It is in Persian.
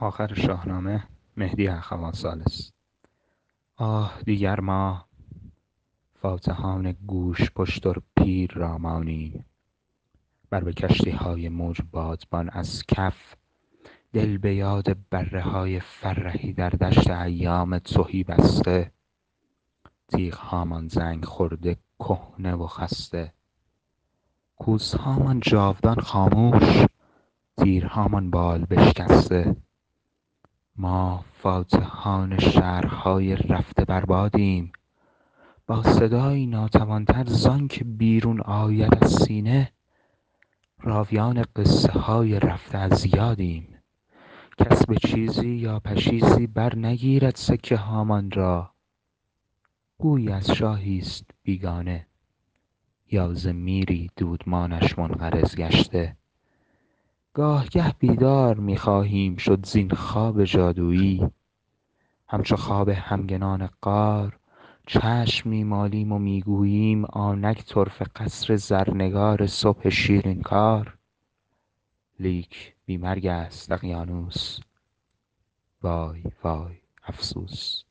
آخر شاهنامه مهدی اخوان ثالث. آه دیگر ما فاتحان گوش پشت پیر را مانیم، بر به کشتیهای موج بادبان از کف، دل به یاد برههای فرهی در دشت ایام تهی بسته. تیغهامان زنگ خورده کهنه و خسته، کوسهامان جاودان خاموش، تیرهامان بال بشکسته. ما فاتحان شهرهای رفته بربادیم، با صدایی ناتوانتر زانکه بیرون آید از سینه. راویان قصه های رفته از یادیم، کس به چیزی یا پشیزی بر نگیرد سکه هامان را. گویی از شاهیست بیگانه، یا ز میری دودمانش منقرض گشته. گاهگه بیدار می خواهیم شد زین خواب جادویی، همچو خواب همگنان غار چشم می مالیم و می گوییم آنک طرفه قصر زرنگار صبح شیرین کار. لیک بی مرگ است اقیانوس، وای وای افسوس!